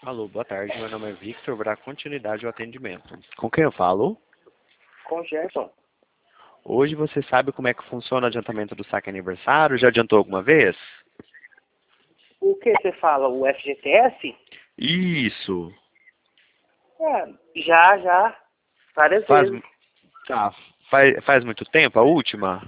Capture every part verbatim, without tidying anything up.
Alô, boa tarde. Meu nome é Victor. Vou dar continuidade ao atendimento. Com quem eu falo? Com o Gerson. Hoje você sabe como é que funciona o adiantamento do saque aniversário? Já adiantou alguma vez? O que você fala? O F G T S? Isso. É, já, já. Várias Faz, vezes. tá, faz, faz muito tempo, a última?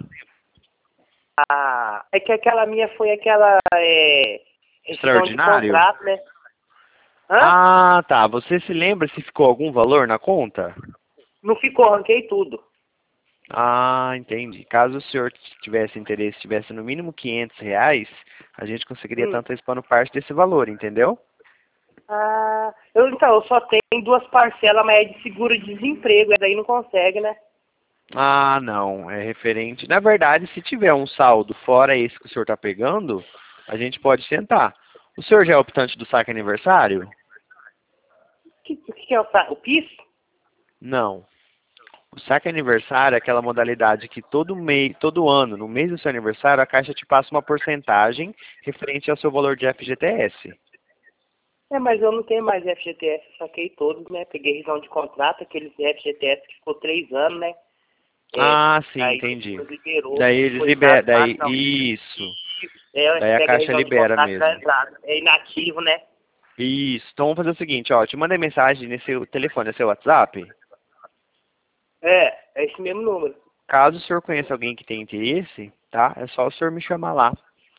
Ah, é que aquela minha foi aquela é, rescisão de Extraordinário? contrato, né? Hã? Ah, tá. Você se lembra se ficou algum valor na conta? Não ficou, arranquei tudo. Ah, entendi. Caso o senhor tivesse interesse, tivesse no mínimo quinhentos reais, a gente conseguiria estar Hum. antecipando parte desse valor, entendeu? Ah, eu, então, eu só tenho duas parcelas, mas é de seguro-desemprego, daí não consegue, né? Ah, não, é referente. Na verdade, se tiver um saldo fora esse que o senhor está pegando, a gente pode tentar. O senhor já é optante do saque aniversário? O que, o que é o, sa- o P I S? Não. O saque aniversário é aquela modalidade que todo mês, todo ano, no mês do seu aniversário, a Caixa te passa uma porcentagem referente ao seu valor de F G T S. É, mas eu não tenho mais F G T S, saquei todos, né? Peguei rescisão de contrato, aqueles F G T S que ficou três anos, né? É, Ah, sim, aí entendi. depois liberou, Daí eles foi liberam, casado, daí não. isso. É, Daí a pega a Caixa região de libera contrato mesmo. casado. É inativo, né? Isso. Então vamos fazer o seguinte, ó, te mandei mensagem nesse telefone, é seu WhatsApp. É, é esse mesmo número. Caso o senhor conheça alguém que tem interesse, tá? É só o senhor me chamar lá.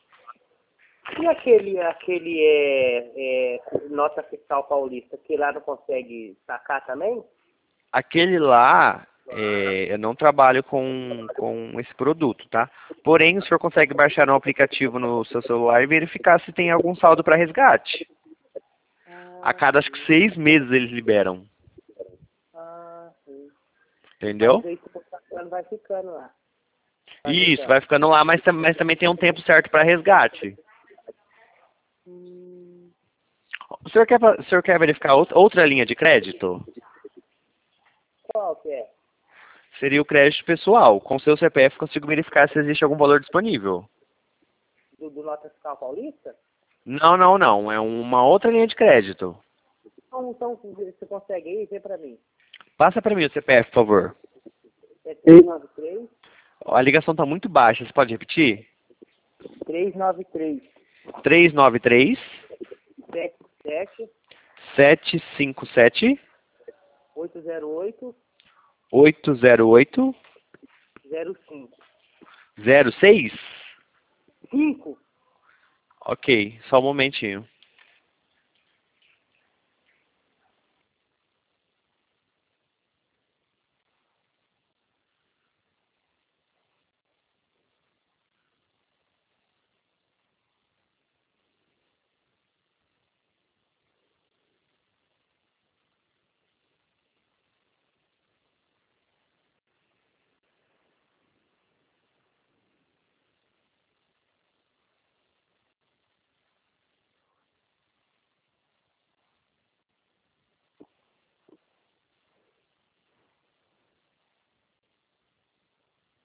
E aquele, aquele é, é, nota fiscal paulista, que lá não consegue sacar também? Aquele lá, é, eu não trabalho com, com esse produto, tá? Porém, o senhor consegue baixar um aplicativo no seu celular e verificar se tem algum saldo para resgate. A Ah, cada, acho que sim. seis meses eles liberam. Ah, sim. Mas Entendeu? aí se for sacando, vai ficando lá. Vai Isso, ajudando. vai ficando lá, mas, tam- mas também tem um tempo certo para resgate. Hum, O senhor quer, fa- o senhor quer verificar outra outra linha de crédito? qual que é? Seria o crédito pessoal. Com seu C P F consigo verificar se existe algum valor disponível. Do, do nota fiscal paulista? Não, não, não. É uma outra linha de crédito. Então, então você consegue aí, vê pra mim. Passa para mim o C P F, por favor. É três nove três, A ligação está muito baixa. Você pode repetir? três nove três, três nove três, sete sete, sete cinco sete, oito zero oito, oito zero oito, zero cinco. zero seis. cinco? Ok, só um momentinho.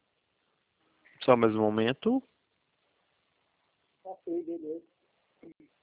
Só mais um momento. Ok, beleza.